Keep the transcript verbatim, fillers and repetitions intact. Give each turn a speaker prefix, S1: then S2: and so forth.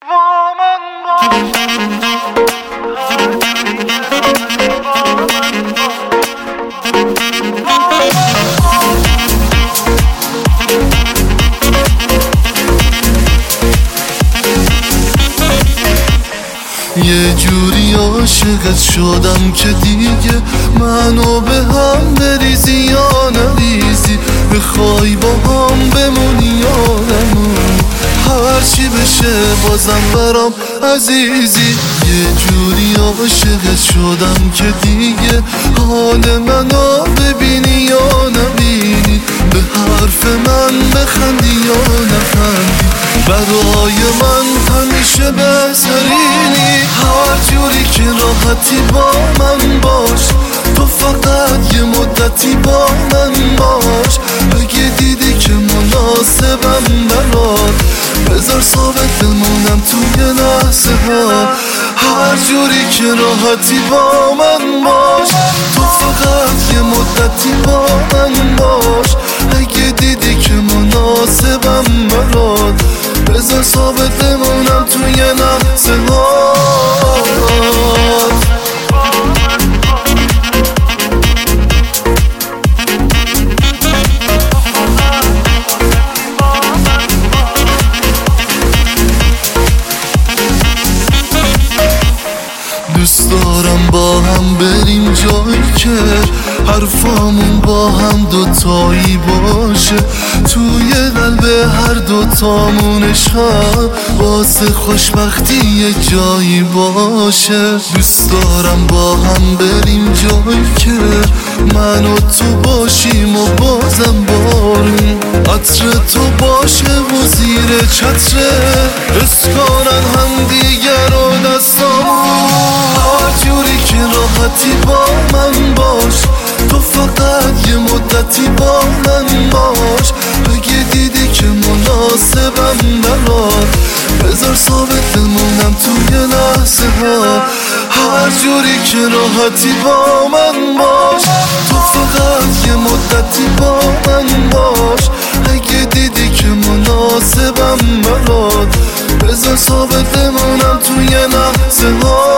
S1: یه جوری عاشقت شدم که دیگه منو به هم بریزی یا نریزی، بخوای با هم بمونی یا نمونی، هرچی بشه بازم برام عزیزی. یه جوری عاشقت شدم که دیگه حال منو ببینی یا نبینی، به حرف من بخندی یا نخندی، برای من همیشه بهترینی. هر جوری که راحتی با من باش، تو فقط یه مدتی با من باش، اگه دیدی که مناسبم برات، بذار ثابت بمونم توی لحظه ها. هر جوری که راحتی با من باش، تو فقط یه مدتی با من باش، اگه دیدی که مناسبم برات، بذار ثابت بمونم توی لحظه ها. دوست دارم با هم بریم جایی که حرفامون با هم دوتایی باشه، توی قلب هر دوتامون عشقم واسه خوشبختی یه جایی باشه. دوست دارم با هم بریم جایی که من و تو باشیم و بازم بارون عطر تو باشه و زیر چتره حس کنن هم دیگر و دستامون. هر جوری که راحتی با من باش، تو فقط یه مدتی با من باش، اگه دیدی که مناسبم برات، بذار ثابت بمونم توی لحظه ها. هر جوری که راحتی با من باش، تو فقط یه مدتی با من باش، اگه دیدی که مناسبم برات، بذار ثابت بمونم توی لحظه ها.